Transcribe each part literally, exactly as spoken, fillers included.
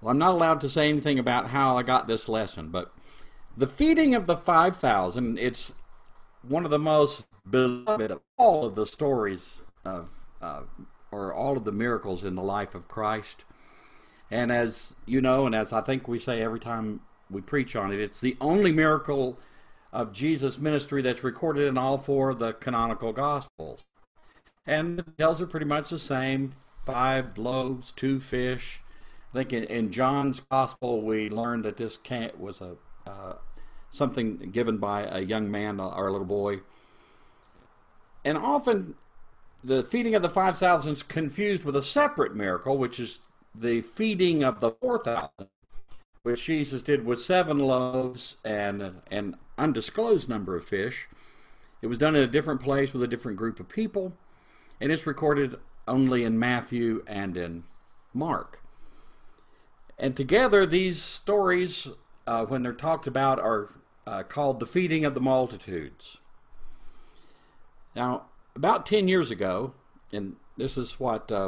Well, I'm not allowed to say anything about how I got this lesson, but the feeding of the five thousand, it's one of the most beloved of all of the stories of, uh, or all of the miracles in the life of Christ. And as you know, and as I think we say every time we preach on it, it's the only miracle of Jesus' ministry that's recorded in all four of the canonical Gospels. And the details are pretty much the same. Five loaves, two fish. I think in, in John's Gospel we learned that this can't, was a uh, something given by a young man or a little boy. And often the feeding of the five thousand is confused with a separate miracle, which is the feeding of the four thousand, which Jesus did with seven loaves and an undisclosed number of fish. It was done in a different place with a different group of people, and it's recorded only in Matthew and in Mark. And together these stories, uh, when they're talked about, are uh, called the feeding of the multitudes. Now, about ten years ago, and this is what uh,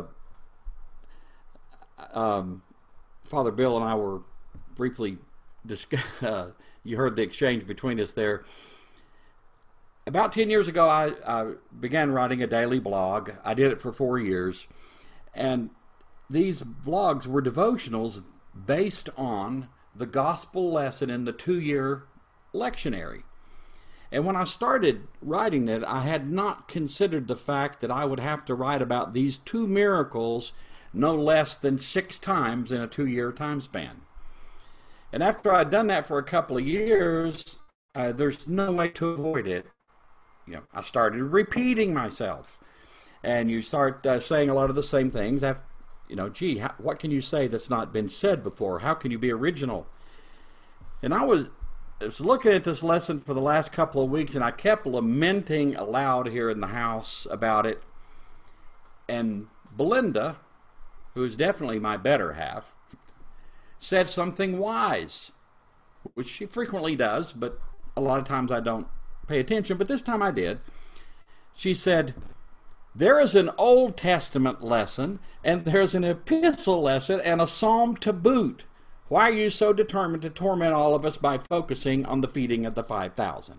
um, Father Bill and I were briefly discuss. Uh, you heard the exchange between us there. About ten years ago, I, I began writing a daily blog. I did it for four years. And these blogs were devotionals based on the gospel lesson in the two-year lectionary. And when I started writing it, I had not considered the fact that I would have to write about these two miracles no less than six times in a two-year time span. And after I'd done that for a couple of years, uh, there's no way to avoid it. You know, I started repeating myself, and you start uh, saying a lot of the same things. After, you know, gee, how, what can you say that's not been said before? How can you be original? And I was, I was looking at this lesson for the last couple of weeks, and I kept lamenting aloud here in the house about it. And Belinda, who is definitely my better half, said something wise, which she frequently does, but a lot of times I don't pay attention, but this time I did. She said, there is an Old Testament lesson, and there's an epistle lesson, and a psalm to boot. Why are you so determined to torment all of us by focusing on the feeding of the five thousand?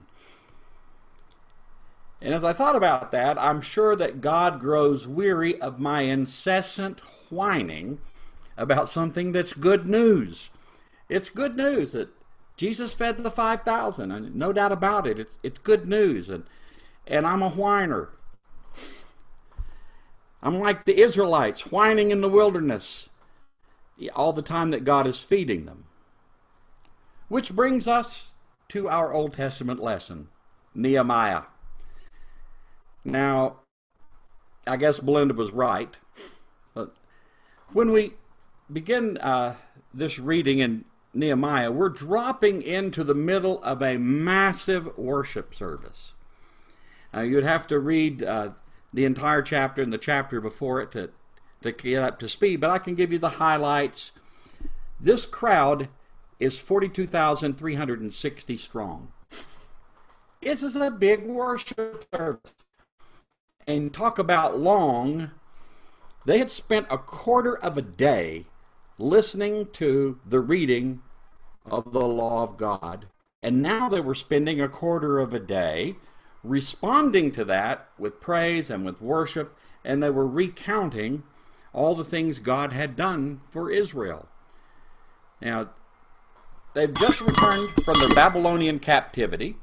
And as I thought about that, I'm sure that God grows weary of my incessant whining about something that's good news. It's good news that Jesus fed the five thousand, and no doubt about it, it's it's good news, and and I'm a whiner. I'm like the Israelites whining in the wilderness all the time that God is feeding them. Which brings us to our Old Testament lesson, Nehemiah. Now, I guess Belinda was right. But when we begin uh, this reading in Nehemiah, we're dropping into the middle of a massive worship service. Uh, you'd have to read uh, the entire chapter and the chapter before it to, to get up to speed, but I can give you the highlights. This crowd is forty-two thousand three hundred sixty strong. This is a big worship service. And talk about long, they had spent a quarter of a day listening to the reading of the law of God. And now they were spending a quarter of a day responding to that with praise and with worship, and they were recounting all the things God had done for Israel. Now, they've just returned from the Babylonian captivity,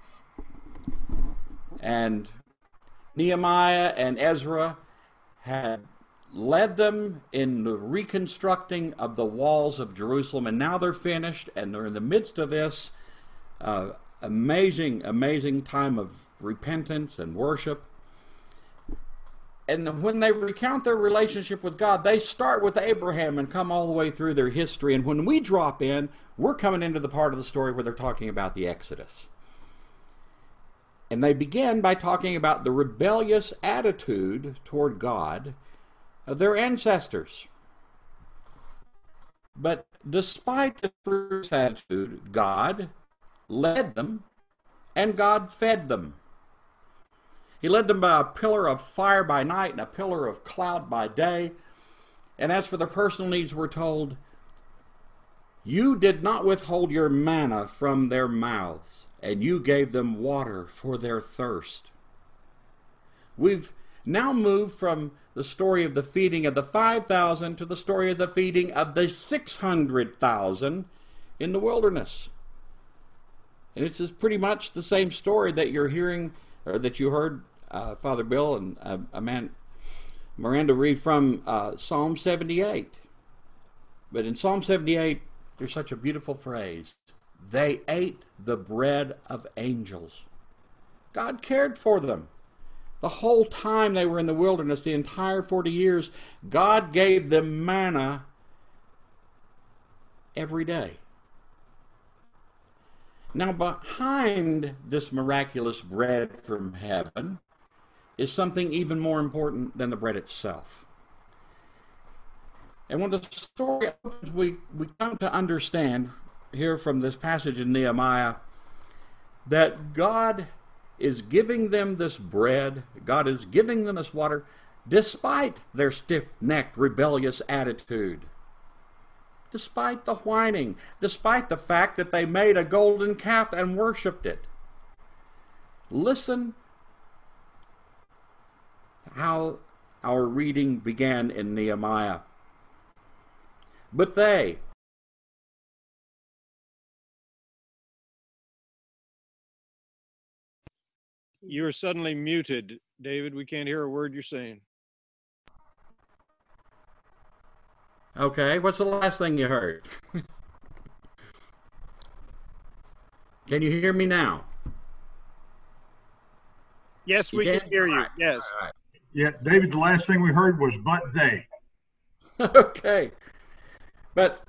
and Nehemiah and Ezra had led them in the reconstructing of the walls of Jerusalem, and now they're finished, and they're in the midst of this uh, amazing, amazing time of repentance and worship. And when they recount their relationship with God, they start with Abraham and come all the way through their history. And when we drop in, we're coming into the part of the story where they're talking about the Exodus. And they begin by talking about the rebellious attitude toward God of their ancestors. But despite the rebellious attitude, God led them and God fed them. He led them by a pillar of fire by night and a pillar of cloud by day. And as for their personal needs, we're told You did not withhold your manna from their mouths, and you gave them water for their thirst. We've now moved from the story of the feeding of the five thousand to the story of the feeding of the six hundred thousand in the wilderness. And it's pretty much the same story that you're hearing, or that you heard uh, Father Bill and uh, Amanda, Miranda read from uh, Psalm seventy-eight. But in Psalm seventy-eight, there's such a beautiful phrase. They ate the bread of angels. God cared for them. The whole time they were in the wilderness, the entire forty years, God gave them manna every day. Now, behind this miraculous bread from heaven is something even more important than the bread itself. And when the story opens, we, we come to understand here from this passage in Nehemiah that God is giving them this bread, God is giving them this water, despite their stiff-necked, rebellious attitude. Despite the whining, despite the fact that they made a golden calf and worshipped it. Listen how our reading began in Nehemiah. But they, You are suddenly muted, David. We can't hear a word you're saying. okay, what's the last thing you heard? Can you hear me now? Yes, You we can? can hear you. All right. Yes. All right. Yeah, David, the last thing we heard was but they. Okay. But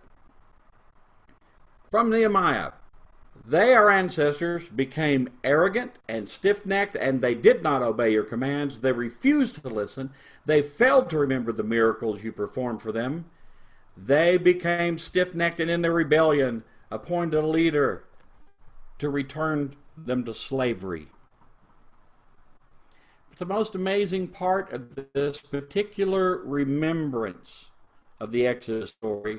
from Nehemiah, they, our ancestors, became arrogant and stiff-necked, and they did not obey your commands. They refused to listen. They failed to remember the miracles you performed for them. They became stiff-necked, and in their rebellion appointed a leader to return them to slavery. But the most amazing part of this particular remembrance of the Exodus story,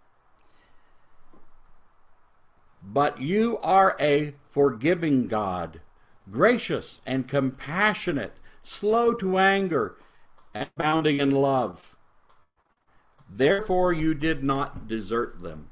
but you are a forgiving God, gracious and compassionate, slow to anger, and abounding in love. Therefore you did not desert them.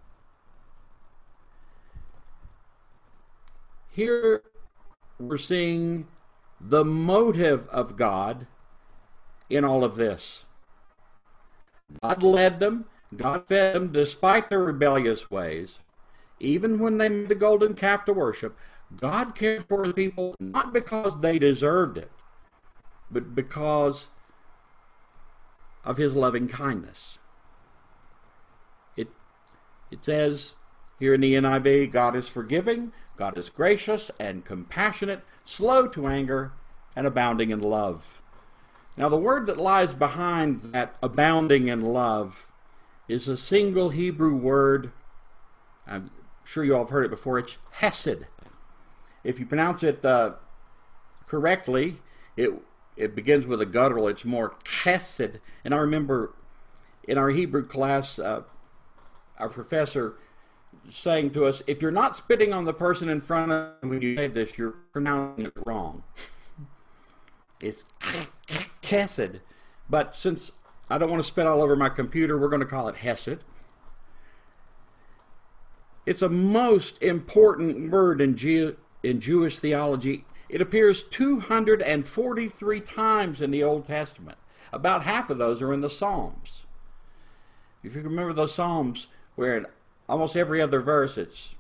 Here we're seeing the motive of God in all of this. God led them, God fed them despite their rebellious ways. Even when they made the golden calf to worship, God cared for his people not because they deserved it, but because of his loving kindness. It, it says here in the N I V, God is forgiving, God is gracious and compassionate, slow to anger, and abounding in love. Now the word that lies behind that abounding in love is a single Hebrew word. I'm sure you all have heard it before. It's hesed. If you pronounce it uh, correctly, it it begins with a guttural. It's more chesed. And I remember in our Hebrew class, uh, our professor saying to us, if you're not spitting on the person in front of you when you say this, you're pronouncing it wrong. It's chesed. But since I don't want to spit all over my computer, we're going to call it hesed. It's a most important word in, Ge- in Jewish theology. It appears two hundred forty-three times in the Old Testament. About half of those are in the Psalms. If you remember those Psalms where in almost every other verse it's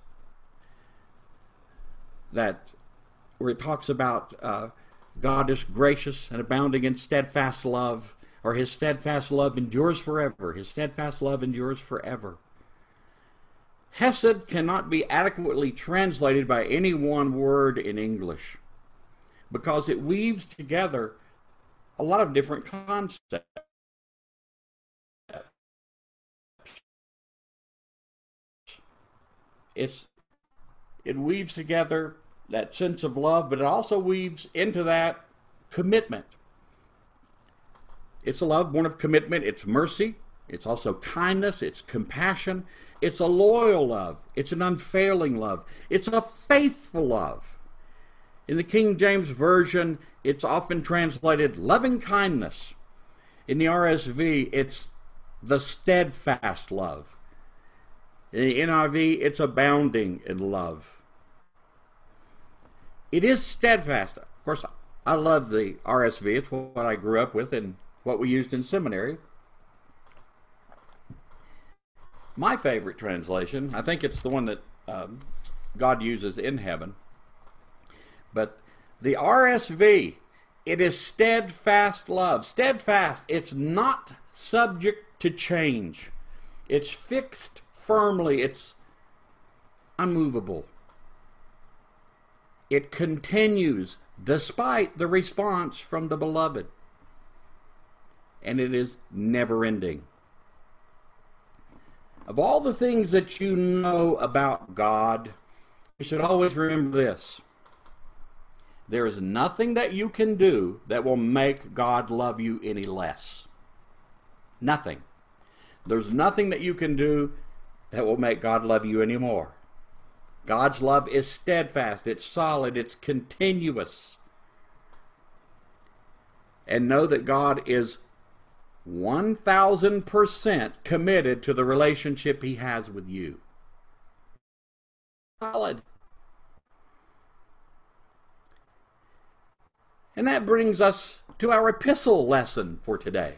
that where it talks about uh, God is gracious and abounding in steadfast love, or his steadfast love endures forever. His steadfast love endures forever. Hesed cannot be adequately translated by any one word in English because it weaves together a lot of different concepts. It's, it weaves together that sense of love, but it also weaves into that commitment. It's a love born of commitment. It's mercy. It's also kindness, it's compassion, it's a loyal love, it's an unfailing love, it's a faithful love. In the King James Version, it's often translated loving kindness. In the R S V, it's the steadfast love. In the N I V, it's abounding in love. It is steadfast. Of course, I love the R S V. It's what I grew up with and what we used in seminary. My favorite translation, I think it's the one that um, God uses in heaven, but the R S V, it is steadfast love. Steadfast, it's not subject to change. It's fixed firmly. It's unmovable. It continues despite the response from the beloved. And it is never ending. Of all the things that you know about God, you should always remember this. There is nothing that you can do that will make God love you any less. Nothing. There's nothing that you can do that will make God love you any more. God's love is steadfast, it's solid, it's continuous. And know that God is one thousand percent committed to the relationship He has with you. Solid. And that brings us to our epistle lesson for today,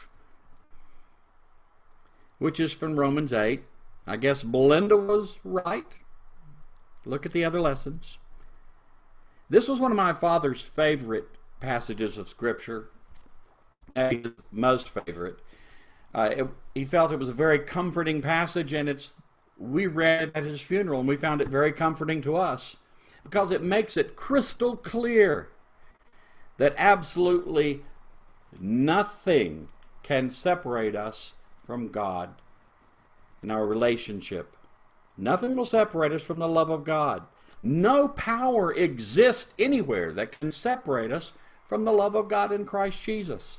which is from Romans eight. I guess Belinda was right. Look at the other lessons. This was one of my father's favorite passages of Scripture, his most favorite. Uh, it, he felt it was a very comforting passage, and it's we read it at his funeral, and we found it very comforting to us because it makes it crystal clear that absolutely nothing can separate us from God in our relationship. Nothing will separate us from the love of God. No power exists anywhere that can separate us from the love of God in Christ Jesus.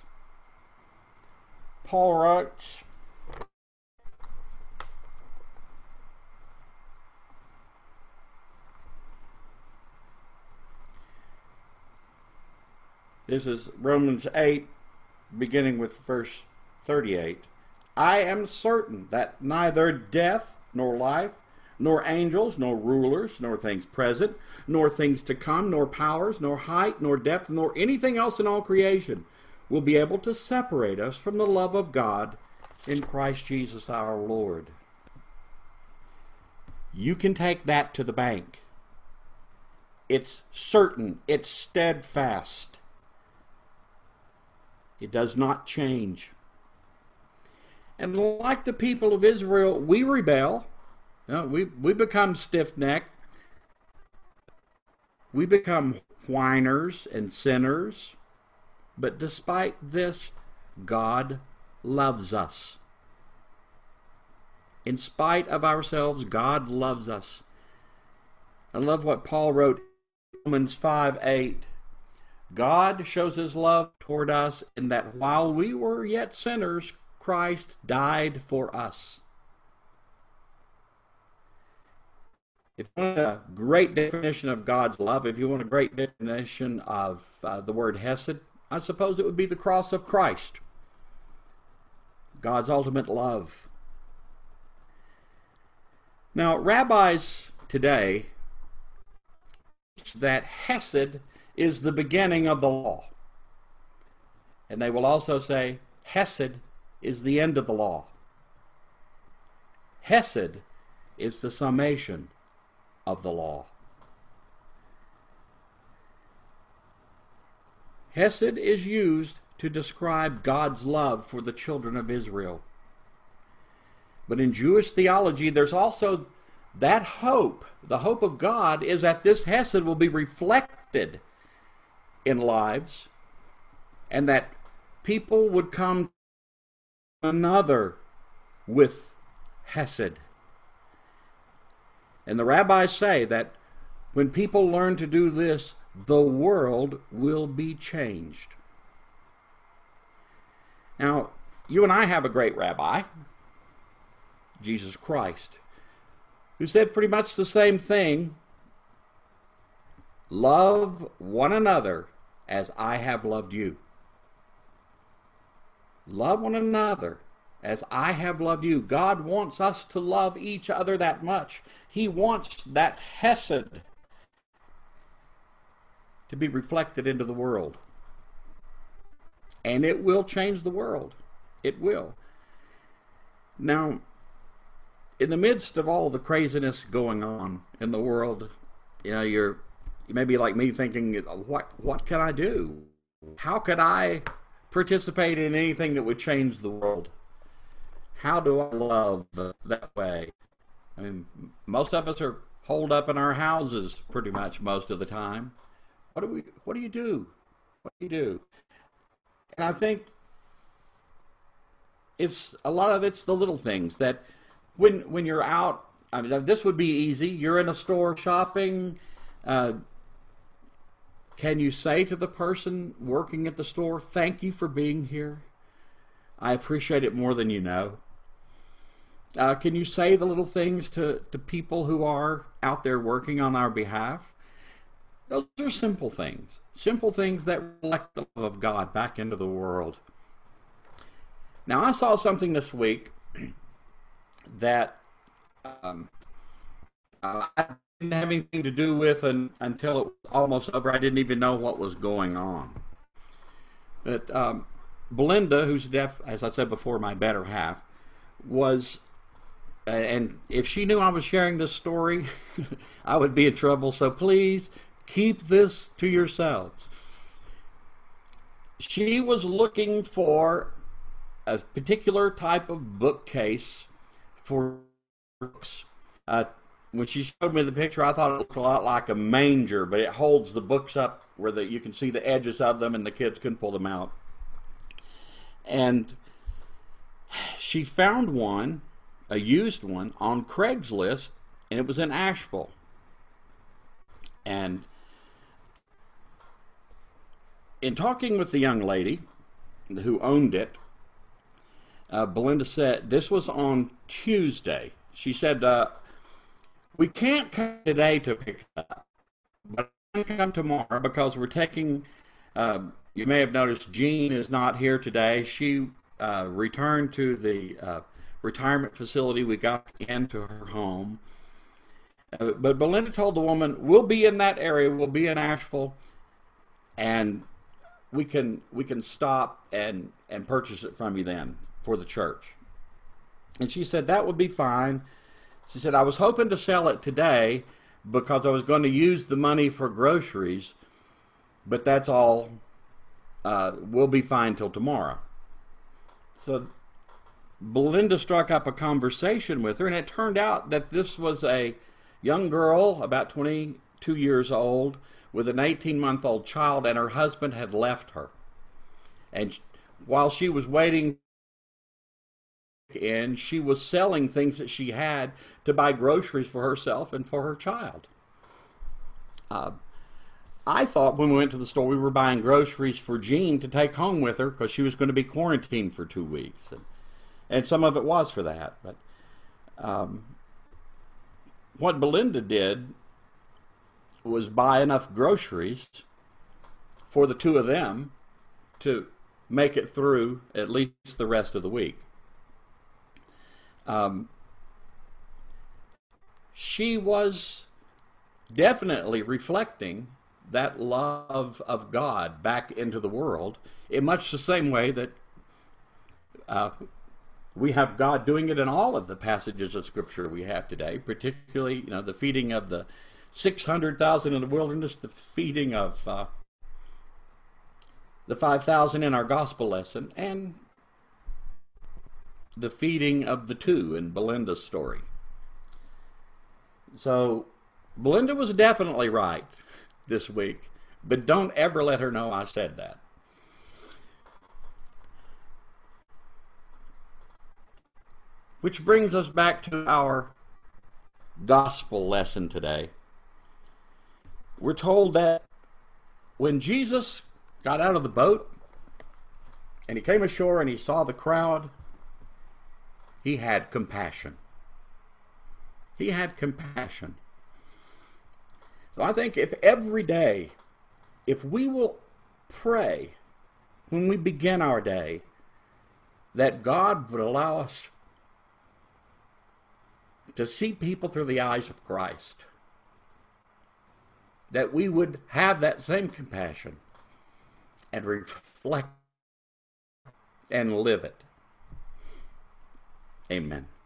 Paul writes, this is Romans eight, beginning with verse thirty-eight. I am certain that neither death nor life, nor angels, nor rulers, nor things present, nor things to come, nor powers, nor height, nor depth, nor anything else in all creation will be able to separate us from the love of God in Christ Jesus our Lord. You can take that to the bank. It's certain. It's steadfast. It does not change. And like the people of Israel, we rebel. You know, we, we become stiff-necked. We become whiners and sinners. But despite this, God loves us. In spite of ourselves, God loves us. I love what Paul wrote in Romans five eight. God shows His love toward us in that while we were yet sinners, Christ died for us. If you want a great definition of God's love, if you want a great definition of uh, the word hesed, I suppose it would be the cross of Christ. God's ultimate love. Now, rabbis today teach that hesed is the beginning of the law. And they will also say hesed is the end of the law. Hesed is the summation of the law. Hesed is used to describe God's love for the children of Israel. But in Jewish theology, there's also that hope. The hope of God is that this hesed will be reflected in lives, and that people would come to another with hesed. And the rabbis say that when people learn to do this, the world will be changed. Now, you and I have a great rabbi, Jesus Christ, who said pretty much the same thing. Love one another as I have loved you. Love one another as I have loved you. God wants us to love each other that much. He wants that hesed to be reflected into the world. And it will change the world. It will. Now, in the midst of all the craziness going on in the world, you know, you're you may be like me thinking, what what can I do? How could I participate in anything that would change the world? How do I love that way? I mean, most of us are holed up in our houses pretty much most of the time. What do we what do you do? What do you do? And I think it's a lot of it's the little things that when when you're out, I mean, this would be easy. You're in a store shopping. Uh, can you say to the person working at the store, thank you for being here? I appreciate it more than you know. Uh, can you say the little things to, to people who are out there working on our behalf? Those are simple things. Simple things that reflect the love of God back into the world. Now, I saw something this week that um, uh, I didn't have anything to do with and, until it was almost over. I didn't even know what was going on. But um, Belinda, who's deaf, as I said before, my better half, was, uh, and if she knew I was sharing this story, I would be in trouble. So please keep this to yourselves. She was looking for a particular type of bookcase for books. Uh, when she showed me the picture, I thought it looked a lot like a manger, but it holds the books up where the, you can see the edges of them and the kids can pull them out. And she found one, a used one, on Craigslist, and it was in Asheville. And in talking with the young lady who owned it, uh, Belinda said, this was on Tuesday. She said, uh, we can't come today to pick it up, but I can come tomorrow because we're taking, uh, you may have noticed Jean is not here today. She uh, returned to the uh, retirement facility. We got into her home. Uh, but Belinda told the woman, we'll be in that area, we'll be in Asheville, and we can we can stop and, and purchase it from you then for the church. And she said, that would be fine. She said, I was hoping to sell it today because I was going to use the money for groceries, but that's all. Uh, we'll be fine till tomorrow. So Belinda struck up a conversation with her, and it turned out that this was a young girl, about twenty-two years old, with an eighteen-month-old child, and her husband had left her. And while she was waiting in, she was selling things that she had to buy groceries for herself and for her child. Uh, I thought when we went to the store we were buying groceries for Jean to take home with her because she was going to be quarantined for two weeks. And, and some of it was for that. But um, what Belinda did was buy enough groceries for the two of them to make it through at least the rest of the week. Um, she was definitely reflecting that love of God back into the world in much the same way that uh, we have God doing it in all of the passages of Scripture we have today, particularly, you know, the feeding of the six hundred thousand in the wilderness, the feeding of uh, the five thousand in our gospel lesson, and the feeding of the two in Belinda's story. So Belinda was definitely right this week, but don't ever let her know I said that. Which brings us back to our gospel lesson today. We're told that when Jesus got out of the boat and he came ashore and he saw the crowd, he had compassion. He had compassion. So I think if every day, if we will pray when we begin our day, that God would allow us to see people through the eyes of Christ, that we would have that same compassion and reflect and live it. Amen.